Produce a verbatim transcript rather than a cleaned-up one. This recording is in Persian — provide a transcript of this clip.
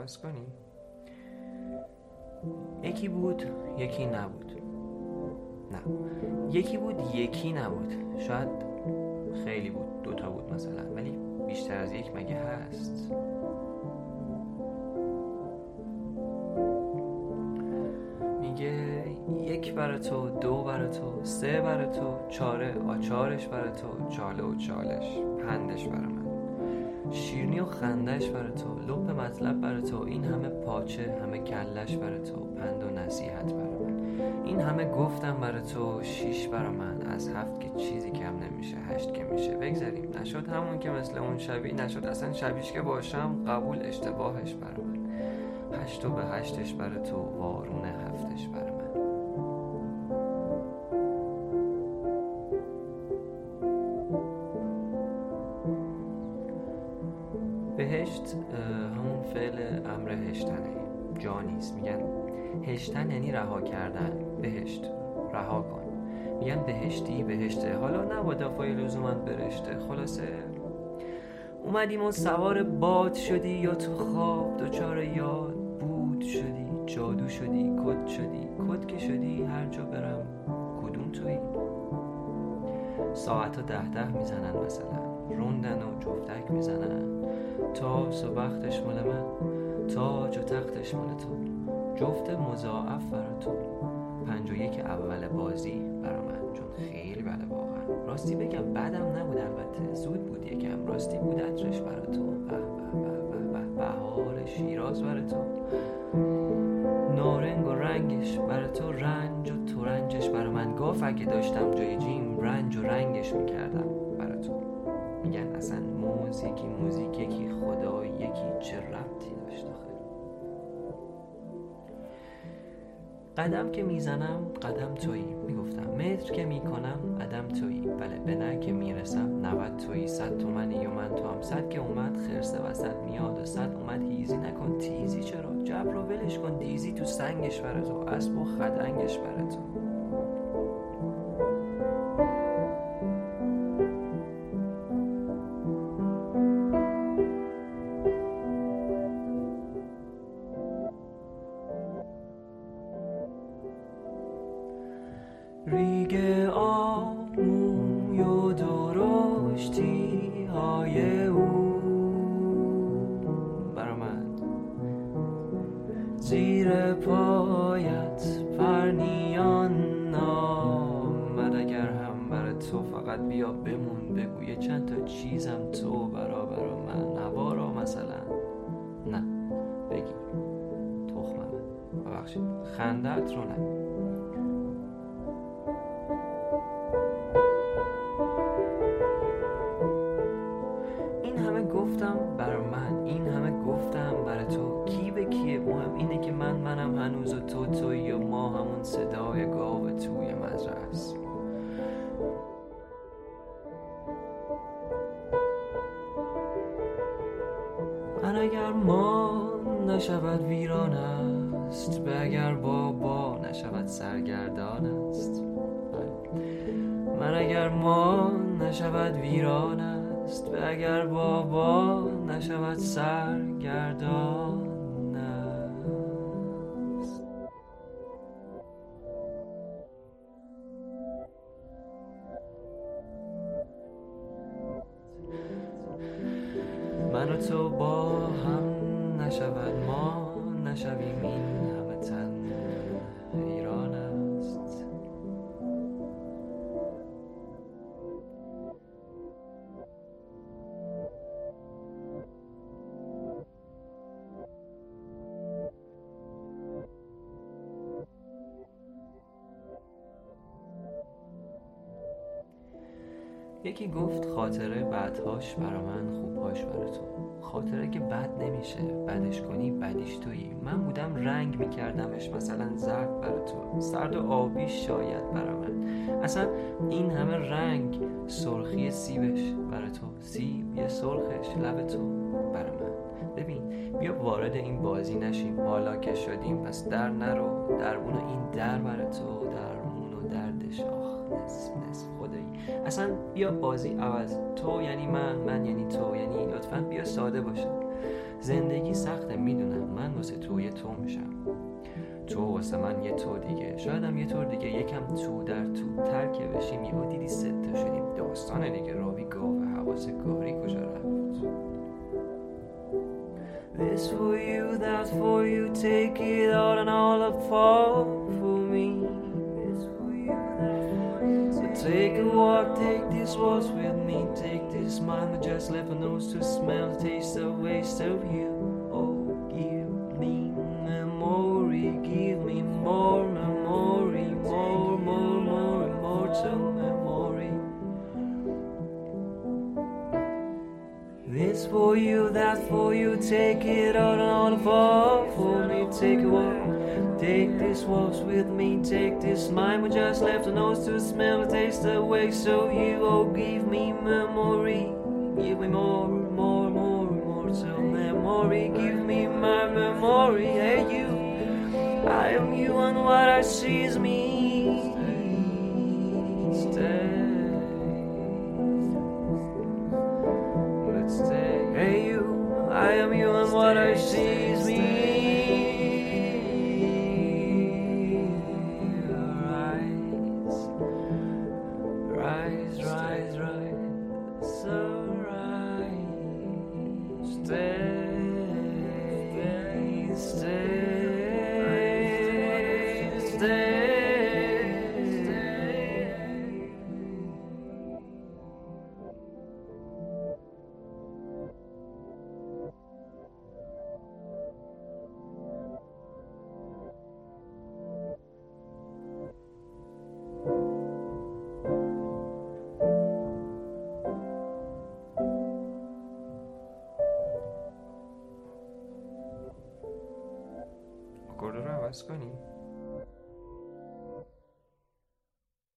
عوض کنی؟ یکی بود یکی نبود. نه، یکی بود یکی نبود. شاید خیلی بود، دوتا بود مثلا، ولی بیشتر از یک مگه هست؟ میگه یک برای تو، دو برای تو، سه برای تو، چاره آچارش برای تو، چاله و چالش پندش برای من، شیرنی و خندش برای تو، لپ مطلب برای تو، این همه پاچه همه کلش برای تو، پند و نصیحت برای من، این همه گفتم برای تو، شیش برای من، از هفت که چیزی کم نمیشه، هشت که میشه. بگذاریم نشد همون که مثل اون شبیه نشد، اصلا شبیش که باشم قبول، اشتباهش برای من، هشت و به هشتش برای تو، وارون هفتش برای من. بهشت همون فعل امر هشتنه، جا نیست. میگن هشتن یعنی رها کردن، بهشت رها کن. میگن بهشتی بهشته، حالا نبادا فای لزوماً برشته. خلاصه اومدیم و سوار باد شدی، یا تو خواب دوچار یاد بود شدی، جادو شدی، کد شدی، کد که شدی هر جا برم کدوم تویی. ساعتا ده ده میزنن مثلا، روندن و جفتک میزنن، تاس و بختش مال من، تاج و تختش مال تو، جفت مضاعف برا تو، پنج و یک اول بازی برا من، چون خیلی بله واقعا. راستی بگم بعدم نبود، البته زود بود یکم، راستی بود عطرش برا تو، به به به به به، بهار شیراز برا تو، نارنگ و رنگش برا تو، رنج و ترنجش برا من، گاف اگه داشتم جای جیم رنج و رنگش میکردم برا تو. میگن اصلا موزیکی موزیک یکی، خدا یکی، چه ربطی داشت آخه. قدم که میزنم قدم تویی، میگفتم متر که میکنم قدم تویی، بله به نه که میرسم نود تویی، صد تومنی و من تو هم، صد که اومد خرسه وسط میاد و صد اومد هیزی نکن تیزی، چرا جبر رو ولش کن، دیزی تو سنگش بره تو، اسب و خدنگش بره تو. ریگ آموی و درشتی های او برا من، زیر پایت پرنیان آمد، اگر هم برا تو فقط بیا بمون، بگوی چند تا چیزم تو برا برا من، نوارا مثلا، نه بگی تخممه، ببخشید خندت رو نه. گفتم برای من، این همه گفتم برای تو، کی به کیه؟ مهم اینه که من منم هنوز و تو تویی، و ما همون صدای گاو توی مزرعه است. من اگر ما نشود ویران است، به اگر بابا نشود سرگردان است. من اگر ما نشود ویران است، به اگر بابا نشود سرگردان است. من و تو با هم نشود ما نشویم، این همه تن ایران است. یکی گفت خاطره بعدهاش برا من، خوبهاش برا تو. خاطره که بد نمیشه، بدش کنی بدیش تویی. من بودم رنگ میکردمش مثلا زرد برا تو، سرد و آبی شاید برا من. اصلا این همه رنگ، سرخی سیبش برا تو، سیب یه سرخش لب تو برا من. ببین بیا وارد این بازی نشیم، حالا که شدیم پس در نرو، دربون این در برا تو، درمون و دردش آخ نصف نصف خدایی. اصلا بیا بازی عوض، تو یعنی من، من یعنی تو، یعنی لطفاً بیا ساده باشه. زندگی سخته میدونم، من واسه تو یه تو میشم، تو واسه من یه تو دیگه، شایدم یه طور دیگه، یکم تو در تو ترکه بشیم. یهو دیدی سته شدیم، داستان دیگه، راوی گاوه، حواس گاری کجا رفت. This for you, that for you, take it all and all up fall for me. This for you, that for you, so take a walk, take this waltz with me, take this mind that just left a nose to smell the taste of waste of you. Oh, give me memory, give me more memory, more, more, more, immortal memory. This for you, that for you, take it all and all fall for me. Take a walk, take this waltz with me, take this mind we just left a nose to smell the taste the waste of you. Oh, give me memory, give me more, more, more, more so memory. Give me my memory. Hey you, I am you and what I see is me. Stay. Hey you, I am you and what I see is me. Rise, rise, rise, rise, so rise. Stay, stay, stay, stay. آکورد رو عوض کنیم.